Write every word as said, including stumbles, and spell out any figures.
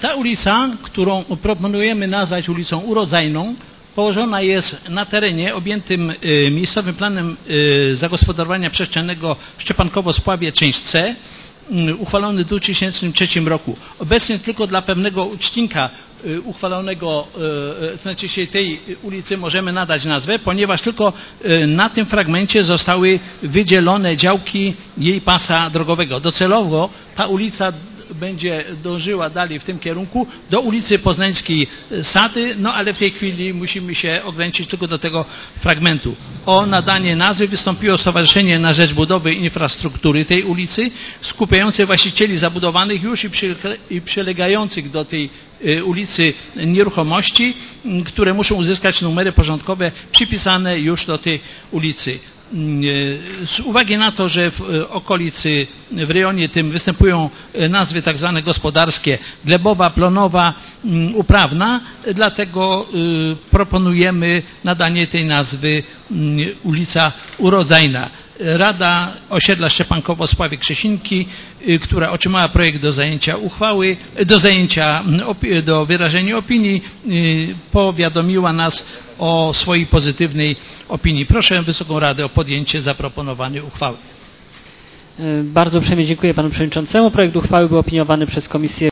Ta ulica, którą proponujemy nazwać ulicą Urodzajną, położona jest na terenie objętym miejscowym planem zagospodarowania przestrzennego Szczepankowo-Spławie, część C, uchwalony w dwa tysiące trzecim roku. Obecnie tylko dla pewnego uczcinka uchwalonego, to znaczy się tej ulicy możemy nadać nazwę, ponieważ tylko na tym fragmencie zostały wydzielone działki jej pasa drogowego. Docelowo ta ulica będzie dążyła dalej w tym kierunku do ulicy Poznańskiej Sady, no ale w tej chwili musimy się ograniczyć tylko do tego fragmentu. O nadanie nazwy wystąpiło Stowarzyszenie na Rzecz Budowy Infrastruktury tej ulicy, skupiające właścicieli zabudowanych już i przylegających do tej ulicy nieruchomości, które muszą uzyskać numery porządkowe przypisane już do tej ulicy. Z uwagi na to, że w okolicy, w rejonie tym występują nazwy tak zwane gospodarskie, glebowa, plonowa, uprawna, dlatego proponujemy nadanie tej nazwy ulica Urodzajna. Rada Osiedla Szczepankowo-Spławie-Krzesinki, która otrzymała projekt do zajęcia uchwały, do zajęcia, do wyrażenia opinii, powiadomiła nas o swojej pozytywnej opinii. Proszę Wysoką Radę o podjęcie zaproponowanej uchwały. Bardzo uprzejmie dziękuję Panu Przewodniczącemu. Projekt uchwały był opiniowany przez Komisję